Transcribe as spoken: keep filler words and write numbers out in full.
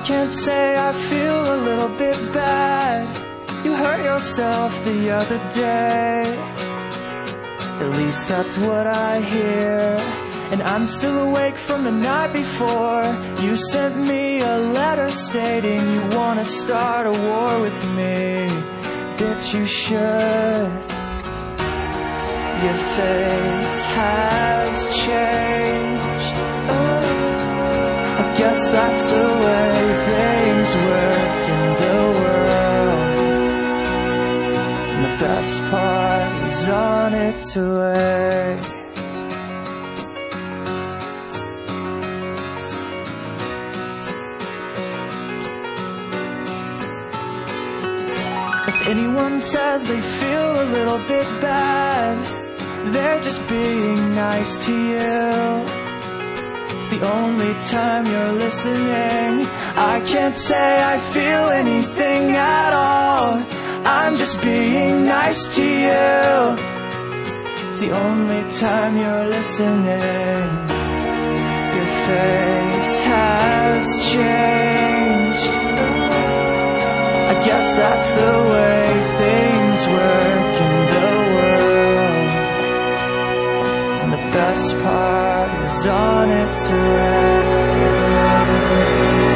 can't say I feel a little bit bad. You hurt yourself the other day. At least that's what I hear. And I'm still awake from the night before. You sent me a letter stating you wanna start a war with me. Bitch, you should. Your face has changed. Oh, I guess that's the way things work in the world. And the best part is on its way. If anyone says they feel a little bit bad, they're just being nice to you. It's the only time you're listening. I can't say I feel anything at all. I'm just being nice to you. It's the only time you're listening. Your face has changed. I guess that's the way things work in the world. And the best part is on its way.